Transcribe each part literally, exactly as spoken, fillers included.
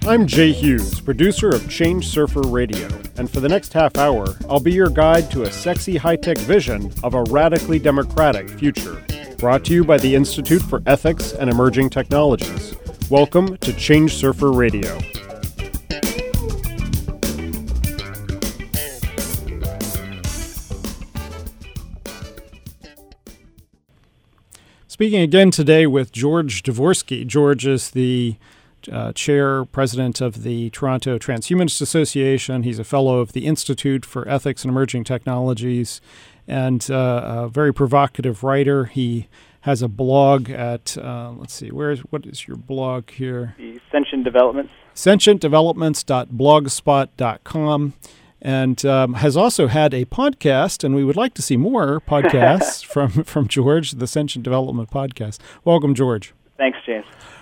I'm Jay Hughes, producer of Change Surfer Radio, and for the next half hour, I'll be your guide to a sexy high-tech vision of a radically democratic future. Brought to you by the Institute for Ethics and Emerging Technologies. Welcome to Change Surfer Radio. Speaking again today with George Dvorsky. George is the uh, chair, president of the Toronto Transhumanist Association. He's a fellow of the Institute for Ethics and Emerging Technologies and uh, a very provocative writer. He has a blog at, uh, let's see, where is, what is your blog here? The Sentient Developments. sentient developments dot blogspot dot com. And um, has also had a podcast, and we would like to see more podcasts from, from George, the Sentient Development Podcast. Welcome, George. Thanks, James.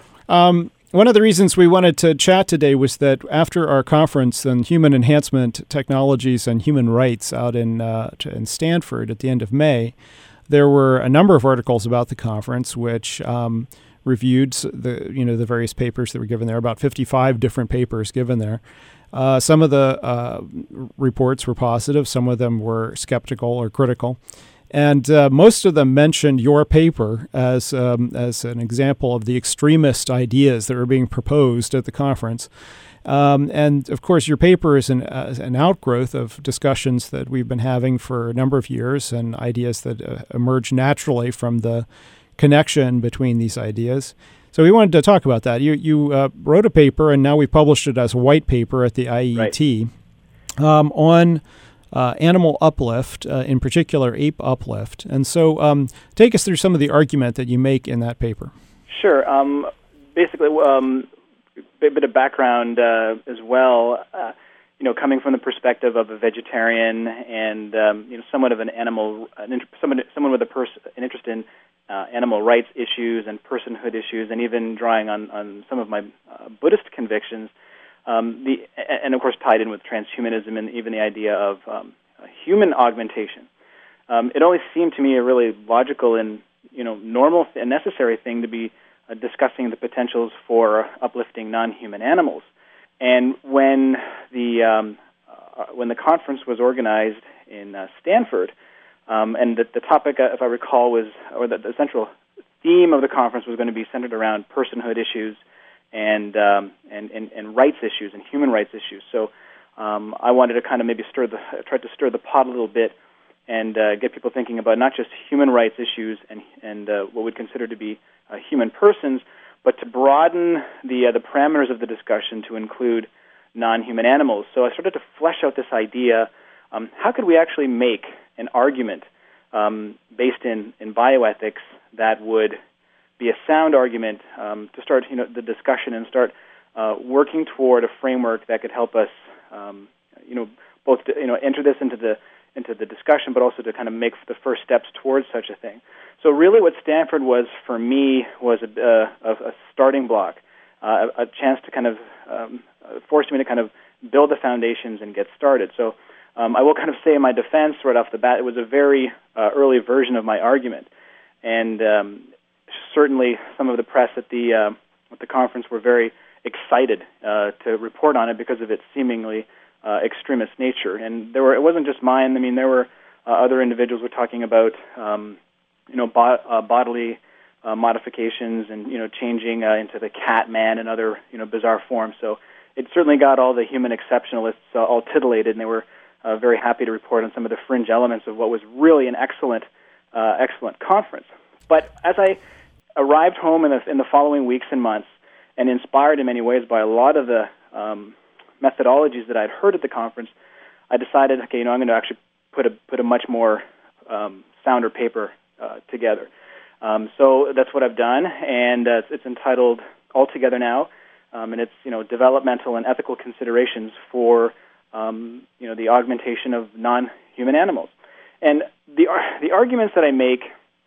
Um, one of the reasons we wanted to chat today was that after our conference on human enhancement technologies and human rights out in uh, in Stanford at the end of May, there were a number of articles about the conference which um, reviewed the you know the various papers that were given there, about fifty-five different papers given there. Uh, some of the uh, reports were positive, some of them were skeptical or critical, and uh, most of them mentioned your paper as um, as an example of the extremist ideas that were being proposed at the conference. Um, and of course, your paper is an, uh, an outgrowth of discussions that we've been having for a number of years and ideas that uh, emerge naturally from the connection between these ideas. So we wanted to talk about that. You you uh, wrote a paper, and now we published it as a white paper at the I E T right. um, on uh, animal uplift, uh, in particular ape uplift. And so um, take us through some of the argument that you make in that paper. Sure. Um, basically, um, a bit of background uh, as well. Uh, you know, coming from the perspective of a vegetarian and um, you know, somewhat of an animal, an inter- someone someone with a pers- an interest in Uh, animal rights issues and personhood issues, and even drawing on, on some of my uh, Buddhist convictions, um, the and of course tied in with transhumanism and even the idea of um, human augmentation. Um, it always seemed to me a really logical and you know normal and necessary thing to be uh, discussing the potentials for uplifting non-human animals. And when the um, uh, when the conference was organized in uh, Stanford. Um, and the, the topic, uh, if I recall, was, or the, the central theme of the conference was going to be centered around personhood issues and um, and, and, and rights issues and human rights issues. So um, I wanted to kind of maybe stir the, try to stir the pot a little bit and uh, get people thinking about not just human rights issues and and uh, what we'd consider to be uh, human persons, but to broaden the uh, the parameters of the discussion to include non-human animals. So I started to flesh out this idea. Um, how could we actually make an argument um, based in, in bioethics that would be a sound argument um, to start you know, the discussion and start uh, working toward a framework that could help us um, you know, both to, you know, enter this into the into the discussion, but also to kind of make the first steps towards such a thing. So really what Stanford was for me was a, a, a starting block, uh, a, a chance to kind of um, force me to kind of build the foundations and get started. So Um, I will kind of say in my defense right off the bat, it was a very uh, early version of my argument, and um, certainly some of the press at the uh, at the conference were very excited uh, to report on it because of its seemingly uh, extremist nature. And there were it wasn't just mine. I mean, there were uh, other individuals were talking about um, you know bo- uh, bodily uh, modifications and you know changing uh, into the cat man and other you know bizarre forms. So it certainly got all the human exceptionalists uh, all titillated, and they were Uh, very happy to report on some of the fringe elements of what was really an excellent, uh, excellent conference. But as I arrived home in the, in the following weeks and months, and inspired in many ways by a lot of the um, methodologies that I'd heard at the conference, I decided, okay, you know, I'm going to actually put a put a much more um, sounder paper uh, together. Um, so that's what I've done, and uh, it's, it's entitled All Together Now, um, and it's you know developmental and ethical considerations for Um, you know, the augmentation of non-human animals. And the the arguments that I make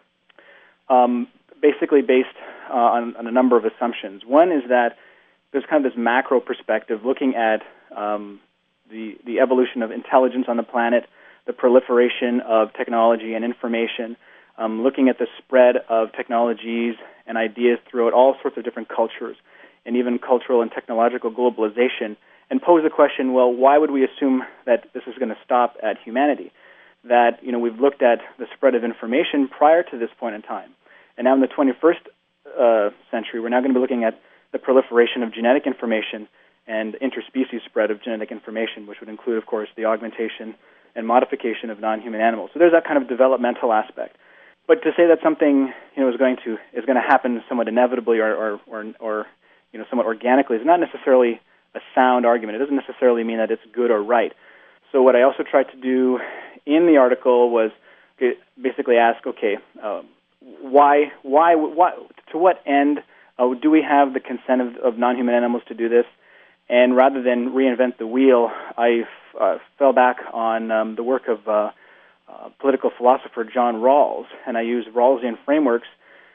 um, basically based uh, on, on a number of assumptions. One is that there's kind of this macro perspective looking at um, the, the evolution of intelligence on the planet, the proliferation of technology and information, um, looking at the spread of technologies and ideas throughout all sorts of different cultures and even cultural and technological globalization, and pose the question, well, why would we assume that this is going to stop at humanity? That, you know, we've looked at the spread of information prior to this point in time. And now in the twenty-first uh, century, we're now going to be looking at the proliferation of genetic information and interspecies spread of genetic information, which would include, of course, the augmentation and modification of non-human animals. So there's that kind of developmental aspect. But to say that something, you know, is going to is going to happen somewhat inevitably or or, or, or you know, somewhat organically is not necessarily a sound argument. It doesn't necessarily mean that it's good or right. So what I also tried to do in the article was basically ask, okay, uh, why, why, why, to what end uh, do we have the consent of, of non-human animals to do this? And rather than reinvent the wheel, I uh, fell back on um, the work of uh, uh, political philosopher John Rawls, and I used Rawlsian frameworks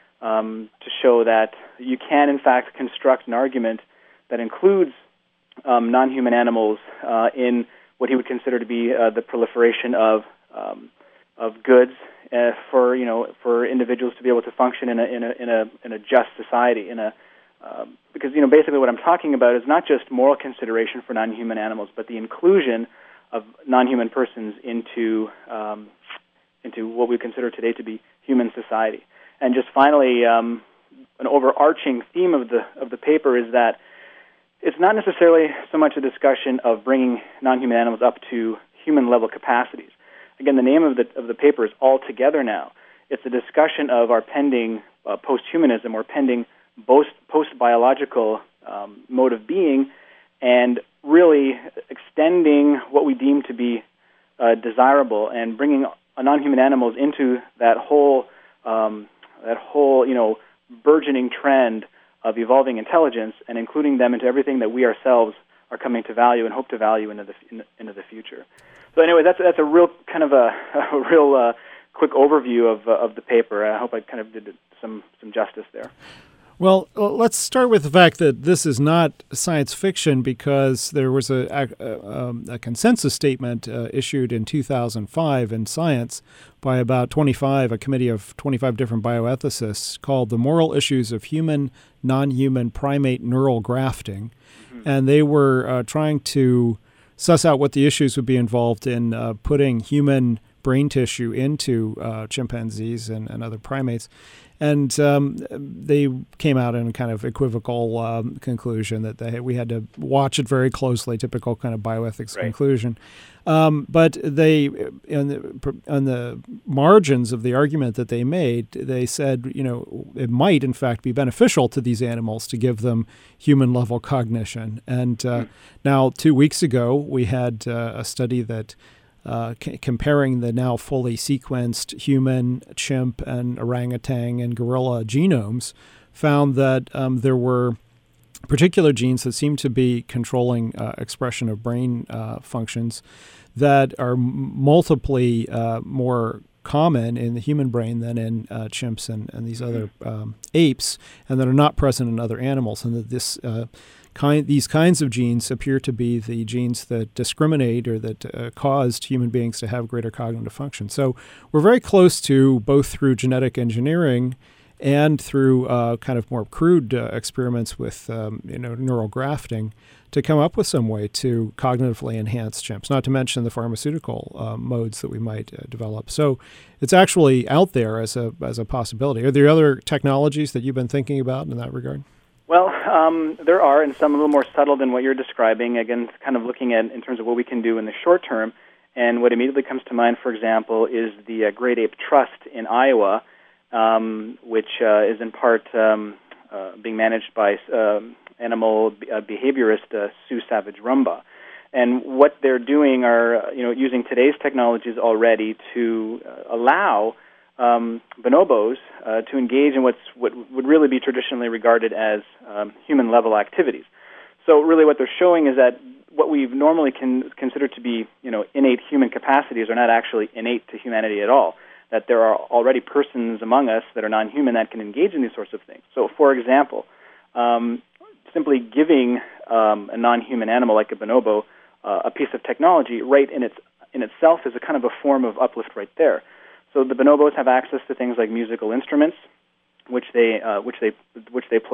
um, to show that you can, in fact, construct an argument that includes um, non-human animals uh, in what he would consider to be uh, the proliferation of um, of goods uh, for you know for individuals to be able to function in a in a in a in a just society. In a uh, because you know basically what I'm talking about is not just moral consideration for non-human animals, but the inclusion of non-human persons into um, into what we consider today to be human society. And just finally, um, an overarching theme of the of the paper is that it's not necessarily so much a discussion of bringing non-human animals up to human-level capacities. Again, the name of the of the paper is All Together Now. It's a discussion of our pending uh, post-humanism or pending post, post-biological um, mode of being, and really extending what we deem to be uh, desirable and bringing non-human animals into that whole um, that whole you know burgeoning trend of evolving intelligence, and including them into everything that we ourselves are coming to value and hope to value into the in, into the future. So anyway, that's that's a real kind of a, a real uh, quick overview of uh, of the paper. I hope I kind of did some some justice there. Well, let's start with the fact that this is not science fiction, because there was a, a, um, a consensus statement uh, issued in two thousand five in Science by about twenty-five, a committee of twenty-five different bioethicists, called The Moral Issues of Human, Non-Human Primate Neural Grafting. Mm-hmm. And they were uh, trying to suss out what the issues would be involved in uh, putting human brain tissue into uh, chimpanzees and, and other primates. And um, they came out in a kind of equivocal um, conclusion that they, we had to watch it very closely, typical kind of bioethics right. conclusion. Um, but they, on the, on the margins of the argument that they made, they said, you know, it might, in fact, be beneficial to these animals to give them human-level cognition. And uh, mm. now, two weeks ago, we had uh, a study that Uh, c- comparing the now fully sequenced human, chimp, and orangutan and gorilla genomes, found that um, there were particular genes that seem to be controlling uh, expression of brain uh, functions that are m- multiply uh, more common in the human brain than in uh, chimps and, and these other um, apes, and that are not present in other animals, and that this uh, Kind, these kinds of genes appear to be the genes that discriminate or that uh, caused human beings to have greater cognitive function. So we're very close to, both through genetic engineering and through uh, kind of more crude uh, experiments with um, you know neural grafting, to come up with some way to cognitively enhance chimps, not to mention the pharmaceutical uh, modes that we might uh, develop. So it's actually out there as a as a possibility. Are there other technologies that you've been thinking about in that regard? Well, um, there are, and some a little more subtle than what you're describing. Again, kind of looking at in terms of what we can do in the short term. And what immediately comes to mind, for example, is the uh, Great Ape Trust in Iowa, um, which uh, is in part um, uh, being managed by um, animal uh, behaviorist uh, Sue Savage Rumbaugh. And what they're doing are, you know, using today's technologies already to uh, allow Um, bonobos uh, to engage in what's what would really be traditionally regarded as um, human-level activities. So really what they're showing is that what we normally can consider to be, you know, innate human capacities are not actually innate to humanity at all, that there are already persons among us that are non-human that can engage in these sorts of things. So, for example, um, simply giving um, a non-human animal like a bonobo uh, a piece of technology right in its in itself is a kind of a form of uplift right there. So the bonobos have access to things like musical instruments, which they uh, which they which they play.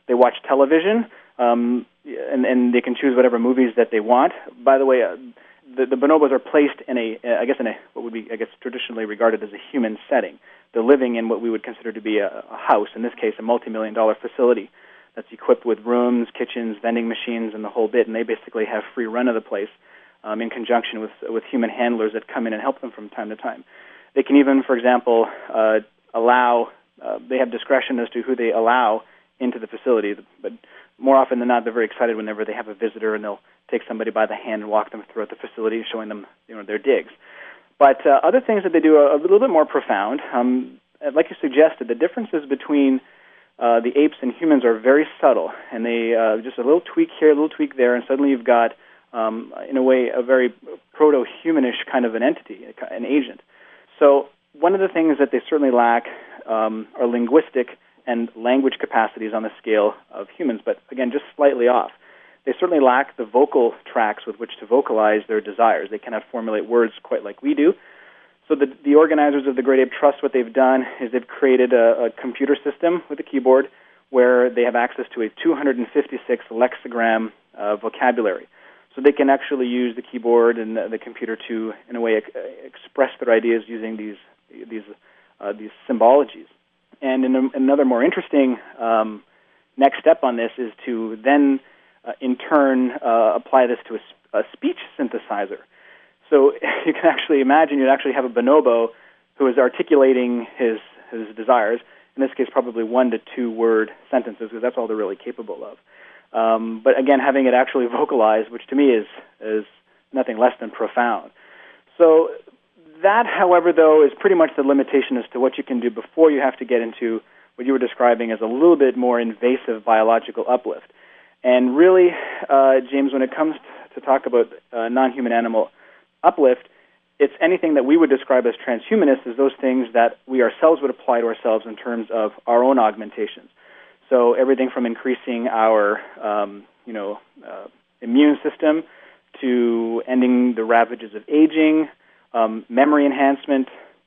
They watch television, um, and, and they can choose whatever movies that they want. By the way, uh, the, the bonobos are placed in a, I guess, in a what would be, I guess, traditionally regarded as a human setting. They're living in what we would consider to be a, a house, in this case, a multi-million dollar facility that's equipped with rooms, kitchens, vending machines, and the whole bit, and they basically have free run of the place um, in conjunction with with human handlers that come in and help them from time to time. They can even, for example, uh, allow, uh, they have discretion as to who they allow into the facility, but more often than not, they're very excited whenever they have a visitor, and they'll take somebody by the hand and walk them throughout the facility, showing them, you know, their digs. But uh, other things that they do are a little bit more profound. Um, like you suggested, the differences between uh, the apes and humans are very subtle, and they uh, just a little tweak here, a little tweak there, and suddenly you've got, um, in a way, a very proto-humanish kind of an entity, an agent. So one of the things that they certainly lack um, are linguistic and language capacities on the scale of humans, but again, just slightly off. They certainly lack the vocal tracts with which to vocalize their desires. They cannot formulate words quite like we do. So the, the organizers of the Great Ape Trust, what they've done is they've created a, a computer system with a keyboard where they have access to a two hundred fifty-six lexigram uh, vocabulary. So they can actually use the keyboard and the, the computer to, in a way, ex- express their ideas using these these uh, these symbologies. And in a, another more interesting um, next step on this is to then, uh, in turn, uh, apply this to a, a speech synthesizer. So you can actually imagine you'd actually have a bonobo who is articulating his his desires. In this case, probably one to two word sentences, because that's all they're really capable of. Um, but again, having it actually vocalized, which to me is is nothing less than profound. So that, however, though, is pretty much the limitation as to what you can do before you have to get into what you were describing as a little bit more invasive biological uplift. And really, uh, James, when it comes to talk about uh, non-human animal uplift, it's anything that we would describe as transhumanist as those things that we ourselves would apply to ourselves in terms of our own augmentations. So everything from increasing our, um, you know, uh, immune system to ending the ravages of aging, um, memory enhancement,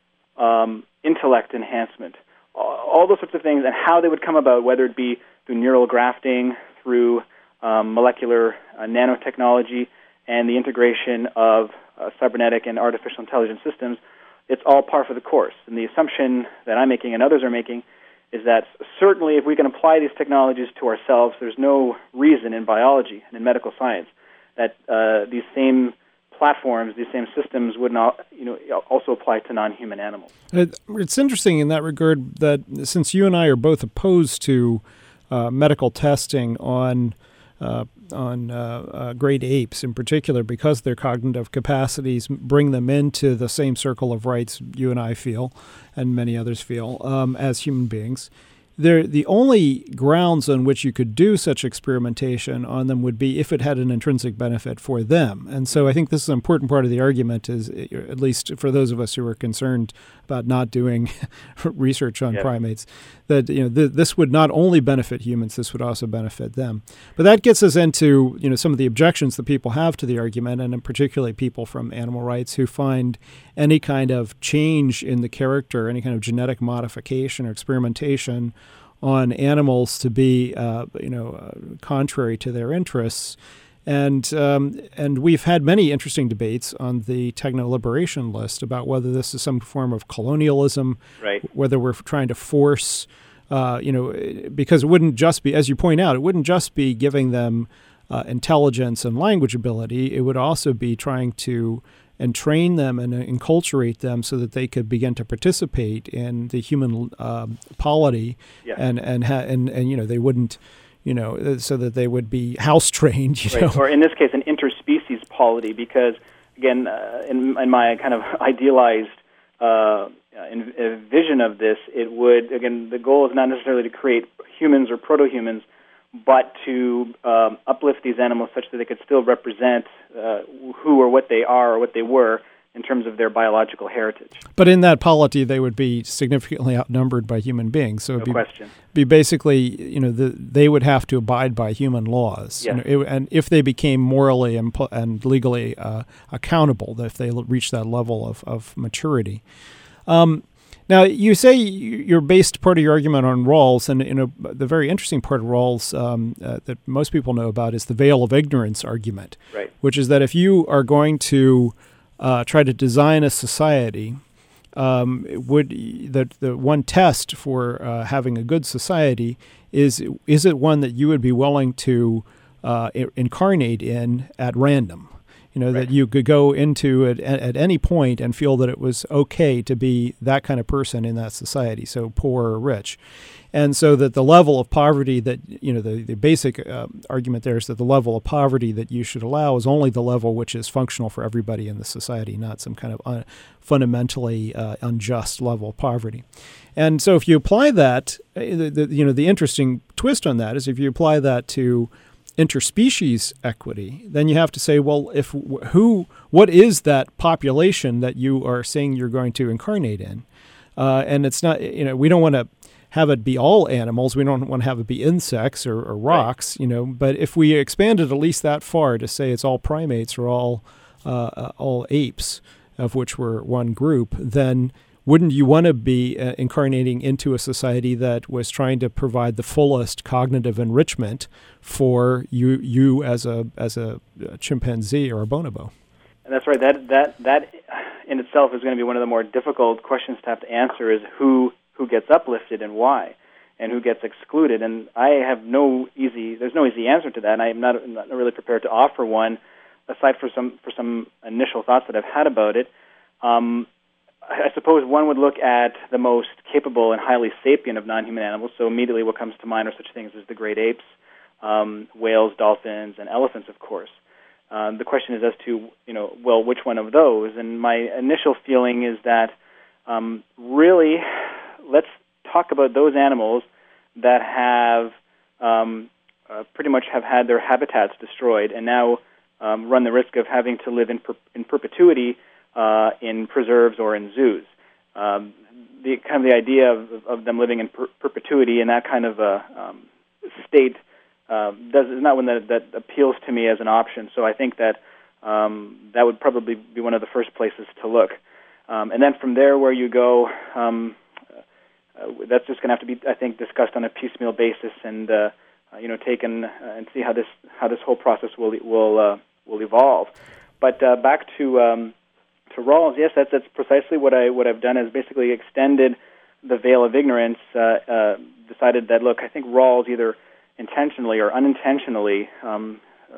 um, intellect enhancement, all those sorts of things, and how they would come about, whether it be through neural grafting, through um, molecular uh, nanotechnology, and the integration of uh, cybernetic and artificial intelligence systems. It's all par for the course. And the assumption that I'm making and others are making is that certainly if we can apply these technologies to ourselves, there's no reason in biology and in medical science that uh, these same platforms, these same systems would not, you know, also apply to non-human animals. It, it's interesting in that regard that since you and I are both opposed to uh, medical testing on uh, on uh, uh, great apes in particular, because their cognitive capacities bring them into the same circle of rights you and I feel, and many others feel, um, as human beings. They're, the only grounds on which you could do such experimentation on them would be if it had an intrinsic benefit for them. And so I think this is an important part of the argument, is at least for those of us who are concerned about not doing research on yes. primates, that you know th- this would not only benefit humans, this would also benefit them. But that gets us into you know some of the objections that people have to the argument, and in particularly people from animal rights who find any kind of change in the character, any kind of genetic modification or experimentation on animals to be, uh, you know, uh, contrary to their interests. And um, and we've had many interesting debates on the techno-liberation list about whether this is some form of colonialism, right. whether we're trying to force, uh, you know, because it wouldn't just be, as you point out, it wouldn't just be giving them uh, intelligence and language ability. It would also be trying to and train them and enculturate them so that they could begin to participate in the human um, polity, yeah. and and, ha- and and you know they wouldn't, you know, so that they would be house trained, you right. know, or in this case, an interspecies polity. Because again, uh, in, in my kind of idealized uh, in, uh, vision of this, it would again the goal is not necessarily to create humans or proto-humans, but to um, uplift these animals such that they could still represent uh, who or what they are or what they were in terms of their biological heritage. But in that polity, they would be significantly outnumbered by human beings. So it'd no be, question. be basically, you know, the, they would have to abide by human laws. Yes. You know, it, and if they became morally and, and legally uh, accountable, if they reached that level of, of maturity. Um, Now, you say you're based part of your argument on Rawls, and you know the very interesting part of Rawls um, uh, that most people know about is the veil of ignorance argument, right. which is that if you are going to uh, try to design a society, um, would the the one test for uh, having a good society is is it one that you would be willing to uh, incarnate in at random? You know, right. that you could go into it at, at any point and feel that it was okay to be that kind of person in that society, so poor or rich. And so that the level of poverty that, you know, the, the basic uh, argument there is that the level of poverty that you should allow is only the level which is functional for everybody in the society, not some kind of un- fundamentally uh, unjust level of poverty. And so if you apply that, the, the, you know, the interesting twist on that is if you apply that to interspecies equity, then you have to say, well, if who, what is that population that you are saying you're going to incarnate in? Uh, and it's not, you know, we don't want to have it be all animals. We don't want to have it be insects or, or rocks, right. you know. But if we expanded at least that far to say it's all primates or all uh, all apes, of which we're one group, then wouldn't you want to be uh, incarnating into a society that was trying to provide the fullest cognitive enrichment for you, you as a as a chimpanzee or a bonobo? And that's right. That that that in itself is going to be one of the more difficult questions to have to answer: is who who gets uplifted and why, and who gets excluded. And I have no easy. There's no easy answer to that. And I'm not, I'm not really prepared to offer one, aside for some for some initial thoughts that I've had about it. Um, I suppose one would look at the most capable and highly sapient of non-human animals. So immediately what comes to mind are such things as the great apes, um, whales, dolphins, and elephants, of course. Um, the question is as to, you know, well, which one of those? And my initial feeling is that um, really let's talk about those animals that have um, uh, pretty much have had their habitats destroyed and now um, run the risk of having to live in, per- in perpetuity Uh, in preserves or in zoos. Um, the kind of the idea of, of them living in per- perpetuity in that kind of a um, state uh, does is not one that, that appeals to me as an option. So I think that um, that would probably be one of the first places to look. Um, and then from there, where you go, um, uh, that's just going to have to be, I think, discussed on a piecemeal basis and uh, uh, you know taken uh, and see how this how this whole process will will uh, will evolve. But uh, back to um, To Rawls, yes, that's that's precisely what I what I've done is basically extended the veil of ignorance. Uh, uh, decided that look, I think Rawls either intentionally or unintentionally um,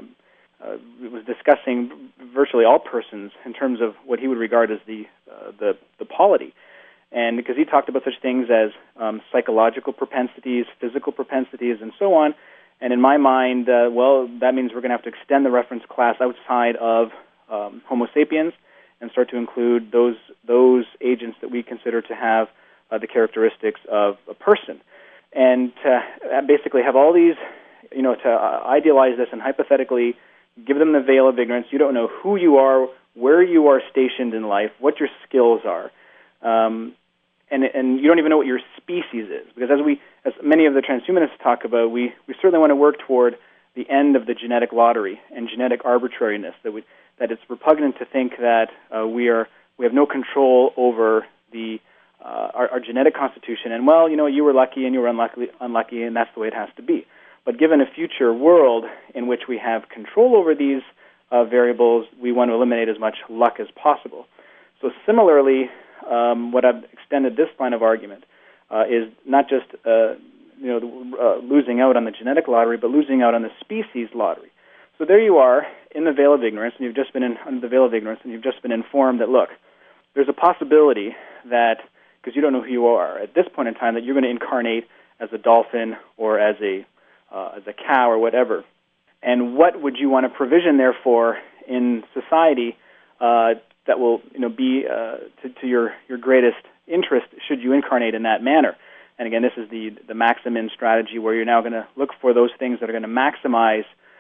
uh, was discussing virtually all persons in terms of what he would regard as the uh, the the polity, and because he talked about such things as um, psychological propensities, physical propensities, and so on. And in my mind, uh, well, that means we're going to have to extend the reference class outside of um, Homo sapiens and start to include those those agents that we consider to have uh, the characteristics of a person, and to uh, basically have all these, you know, to uh, idealize this and hypothetically give them the veil of ignorance. You don't know who you are, where you are stationed in life, what your skills are, um, and and you don't even know what your species is, because as we, as many of the transhumanists talk about, we we certainly want to work toward the end of the genetic lottery and genetic arbitrariness that we. That it's repugnant to think that uh, we are we have no control over the uh, our, our genetic constitution. And well, you know, you were lucky and you were unlucky, unlucky, and that's the way it has to be. But given a future world in which we have control over these uh, variables, we want to eliminate as much luck as possible. So similarly, um, what I've extended this line of argument uh, is not just uh, you know the, uh, losing out on the genetic lottery, but losing out on the species lottery. So there you are in the veil of ignorance, and you've just been in, under the veil of ignorance, and you've just been informed that, look, there's a possibility that, because you don't know who you are, at this point in time, that you're going to incarnate as a dolphin or as a uh, as a cow or whatever. And what would you want to provision, therefore, in society uh, that will, you know, be uh, to, to your, your greatest interest should you incarnate in that manner? And again, this is the the maximum strategy, where you're now going to look for those things that are going to maximize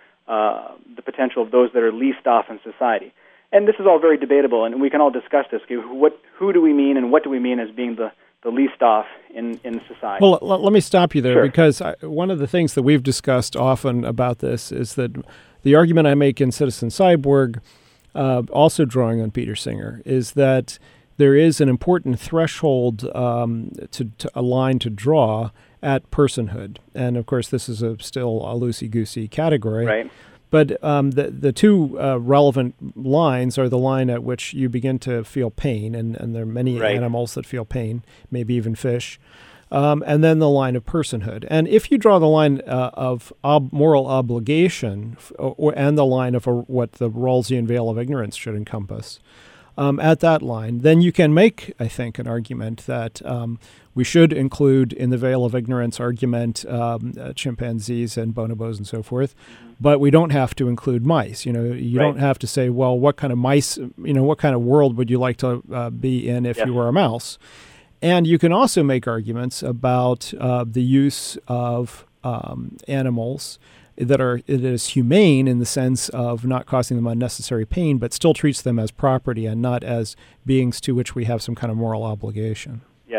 Uh, the potential of those that are least off in society. And this is all very debatable, and we can all discuss this. What, who do we mean, and what do we mean as being the, the least off in, in society? Well, l- let me stop you there, sure. because I, one of the things that we've discussed often about this is that the argument I make in Citizen Cyborg, uh, also drawing on Peter Singer, is that there is an important threshold um, to, to a line to draw at personhood. And of course, this is a, still a loosey-goosey category. Right. But um, the the two uh, relevant lines are the line at which you begin to feel pain, and, and there are many right. animals that feel pain, maybe even fish, um, and then the line of personhood. And if you draw the line uh, of ob- moral obligation or, and the line of a, what the Rawlsian veil of ignorance should encompass, Um, at that line, then you can make, I think, an argument that um, we should include in the veil of ignorance argument um, uh, chimpanzees and bonobos and so forth, mm-hmm. but we don't have to include mice. You know, you right. don't have to say, well, what kind of mice, you know, what kind of world would you like to uh, be in if yes. you were a mouse? And you can also make arguments about uh, the use of um, animals that are it is humane in the sense of not causing them unnecessary pain, but still treats them as property and not as beings to which we have some kind of moral obligation. Yes.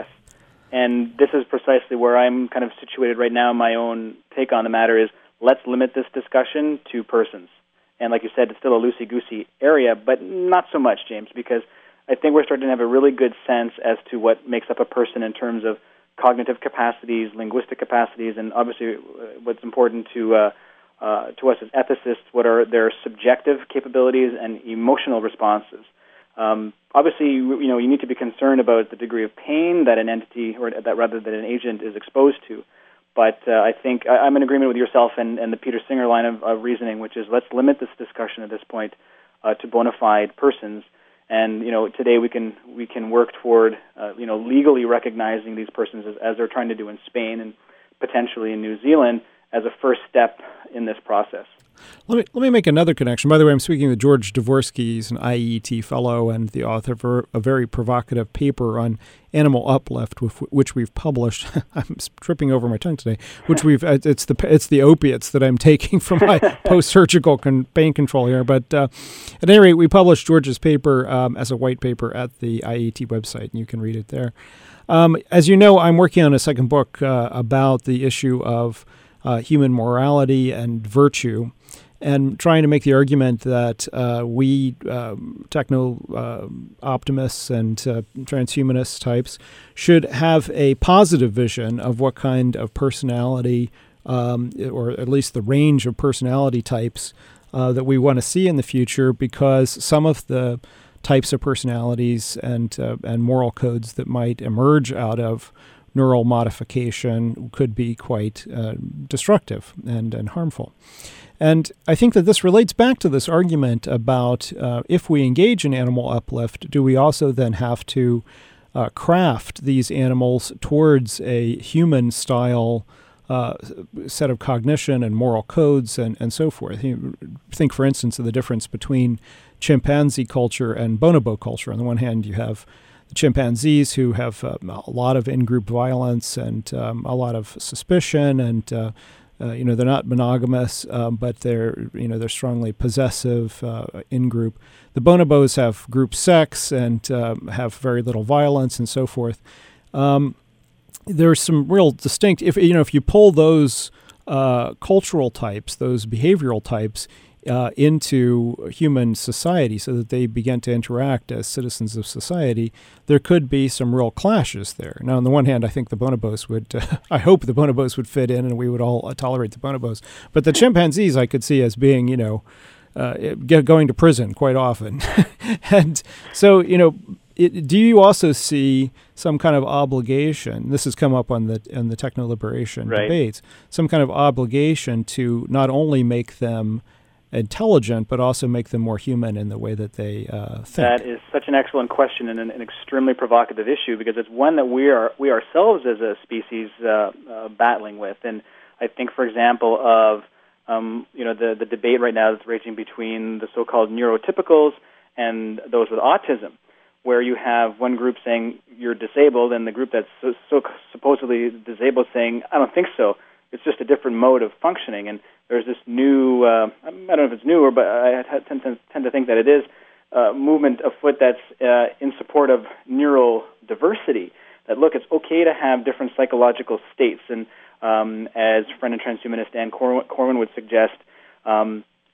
And this is precisely where I'm kind of situated right now. My own take on the matter is let's limit this discussion to persons. And like you said, it's still a loosey-goosey area, but not so much, James, because I think we're starting to have a really good sense as to what makes up a person in terms of cognitive capacities, linguistic capacities, and obviously what's important to uh, Uh, to us as ethicists, what are their subjective capabilities and emotional responses. Um, obviously, you know, you need to be concerned about the degree of pain that an entity, or that rather that an agent is exposed to. But uh, I think I, I'm in agreement with yourself and, and the Peter Singer line of, of reasoning, which is let's limit this discussion at this point uh, to bona fide persons. And you know, today we can we can work toward uh, you know legally recognizing these persons as, as they're trying to do in Spain and potentially in New Zealand, as a first step in this process. Let me let me make another connection. By the way, I'm speaking with George Dvorsky. He's an I E T fellow and the author of a very provocative paper on animal uplift, which we've published. I'm tripping over my tongue today. Which we've it's the it's the opiates that I'm taking from my post-surgical con- pain control here. But uh, at any rate, we published George's paper um, as a white paper at the I E T website, and you can read it there. Um, as you know, I'm working on a second book uh, about the issue of Uh, human morality and virtue, and trying to make the argument that uh, we um, techno-optimists uh, and uh, transhumanist types should have a positive vision of what kind of personality, um, or at least the range of personality types uh, that we want to see in the future, because some of the types of personalities and uh, and moral codes that might emerge out of neural modification could be quite uh, destructive and, and harmful. And I think that this relates back to this argument about uh, if we engage in animal uplift, do we also then have to uh, craft these animals towards a human-style uh, set of cognition and moral codes and, and so forth? You think, for instance, of the difference between chimpanzee culture and bonobo culture. On the one hand, you have the chimpanzees who have um, a lot of in-group violence and um, a lot of suspicion, and uh, uh, you know they're not monogamous, um, but they're you know they're strongly possessive uh, in-group. The bonobos have group sex and um, have very little violence and so forth. Um, there's some real distinct. If you know if you pull those uh, cultural types, those behavioral types, Uh, into human society so that they begin to interact as citizens of society, there could be some real clashes there. Now, on the one hand, I think the bonobos would, uh, I hope the bonobos would fit in and we would all uh, tolerate the bonobos. But the chimpanzees I could see as being, you know, uh, get, going to prison quite often. And so, you know, it, do you also see some kind of obligation? This has come up on the on the techno-liberation right. debates, some kind of obligation to not only make them intelligent, but also make them more human in the way that they uh, think? That is such an excellent question and an, an extremely provocative issue, because it's one that we are we ourselves as a species uh, uh, battling with. And I think, for example, of um, you know the the debate right now that's raging between the so-called neurotypicals and those with autism, where you have one group saying you're disabled, and the group that's so, so supposedly disabled saying, I don't think so. It's just a different mode of functioning. And there's this new, uh, I don't know if it's newer, but I tend to, tend to think that it is, uh, movement afoot that's uh, in support of neural diversity, that, look, it's okay to have different psychological states. And um, as friend and transhumanist Dan Corwin would suggest, um,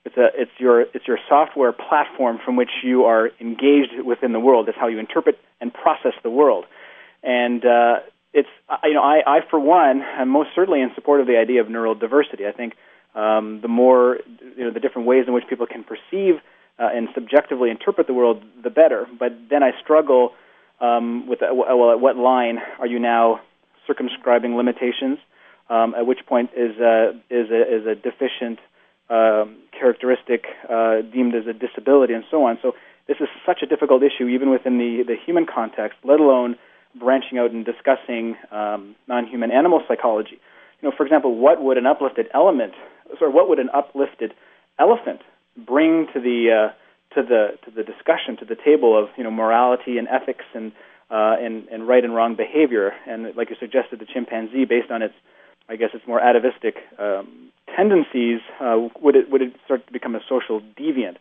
it's a it's your it's your software platform from which you are engaged within the world. That's how you interpret and process the world. And uh, it's you know I, I for one am most certainly in support of the idea of neural diversity. I think um, the more you know the different ways in which people can perceive uh, and subjectively interpret the world, the better. But then I struggle um, with uh, well, at what line are you now circumscribing limitations? Um, at which point is uh, is a, is a deficient um, characteristic uh, deemed as a disability, and so on. So this is such a difficult issue, even within the, the human context, let alone branching out and discussing um, non-human animal psychology. You know, for example, what would an uplifted element, sorry, what would an uplifted elephant bring to the uh, to the to the discussion, to the table of you know morality and ethics and uh, and and right and wrong behavior? And like you suggested, the chimpanzee, based on its I guess its more atavistic um, tendencies, uh, would it would it start to become a social deviant?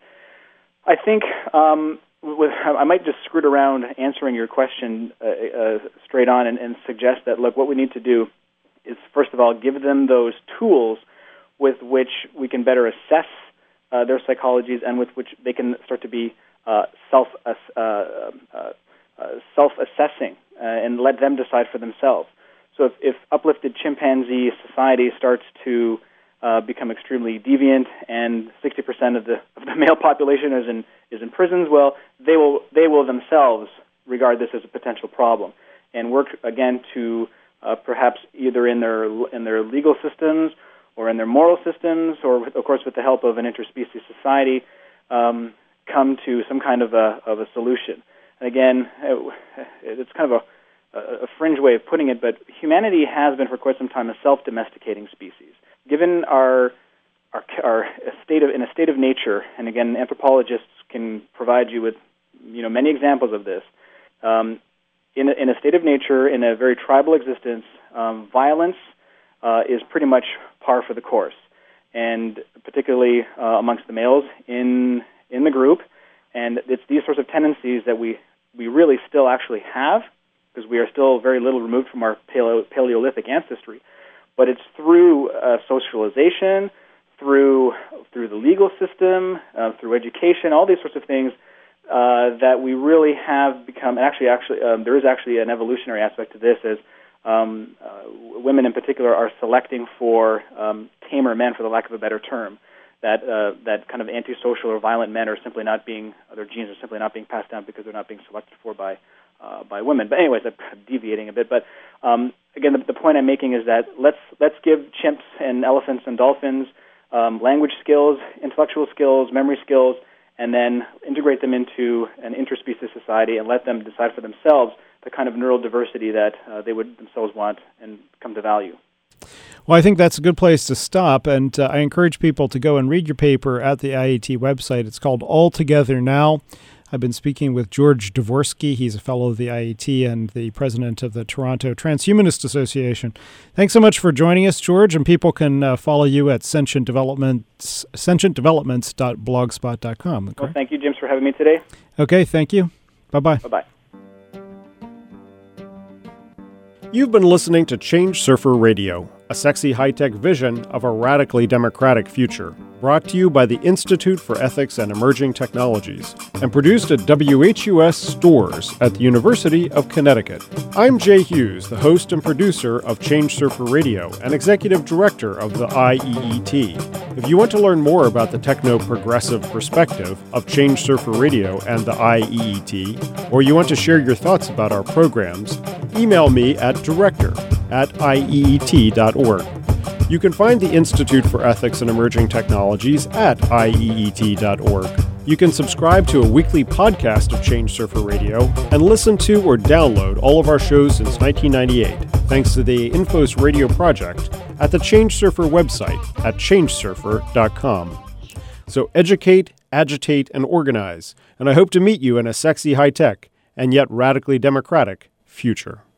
I think um, with, I might just skirt around answering your question uh, uh, straight on and, and suggest that, look, what we need to do is, first of all, give them those tools with which we can better assess uh, their psychologies and with which they can start to be uh, self uh, uh, uh, self-assessing uh, and let them decide for themselves. So if, if uplifted chimpanzee society starts to uh, become extremely deviant and sixty percent of the of the male population is in is in prisons, well, they will they will themselves regard this as a potential problem and work again to uh, perhaps either in their in their legal systems or in their moral systems, or with, of course with the help of an interspecies society, um, come to some kind of a of a solution. And again, it, it's kind of a a fringe way of putting it, but humanity has been for quite some time a self-domesticating species. Given our our, our state of in a state of nature, and again, anthropologists can provide you with you know many examples of this. Um, in a, in a state of nature, in a very tribal existence, um, violence uh, is pretty much par for the course, and particularly uh, amongst the males in in the group. And it's these sorts of tendencies that we we really still actually have, because we are still very little removed from our paleo- Paleolithic ancestry. But it's through uh, socialization, through through the legal system, uh, through education, all these sorts of things uh, that we really have become. And actually, actually, um, there is actually an evolutionary aspect to this, as um, uh, women in particular are selecting for um, tamer men, for the lack of a better term. That uh, that kind of antisocial or violent men are simply not being, their genes are simply not being passed down because they're not being selected for by Uh, by women. But anyways, I'm deviating a bit. But um, again, the, the point I'm making is that let's let's give chimps and elephants and dolphins um, language skills, intellectual skills, memory skills, and then integrate them into an interspecies society and let them decide for themselves the kind of neural diversity that uh, they would themselves want and come to value. Well, I think that's a good place to stop, and uh, I encourage people to go and read your paper at the I A T website. It's called All Together Now. I've been speaking with George Dvorsky. He's a fellow of the I A T and the president of the Toronto Transhumanist Association. Thanks so much for joining us, George, and people can uh, follow you at Sentient Developments, sentient developments dot blogspot dot com. Okay? Well, thank you, James, for having me today. Okay, thank you. Bye-bye. Bye-bye. You've been listening to Change Surfer Radio, a sexy high-tech vision of a radically democratic future, brought to you by the Institute for Ethics and Emerging Technologies, and produced at W H U S Stores at the University of Connecticut. I'm Jay Hughes, the host and producer of Change Surfer Radio and executive director of the I E E T. If you want to learn more about the techno-progressive perspective of Change Surfer Radio and the I E E T, or you want to share your thoughts about our programs, email me at director at I E E T dot org. You can find the Institute for Ethics and Emerging Technologies at I E E T dot org. You can subscribe to a weekly podcast of Change Surfer Radio and listen to or download all of our shows since nineteen ninety-eight, thanks to the Infos Radio Project at the Change Surfer website at change surfer dot com. So educate, agitate, and organize, and I hope to meet you in a sexy, high-tech, and yet radically democratic future.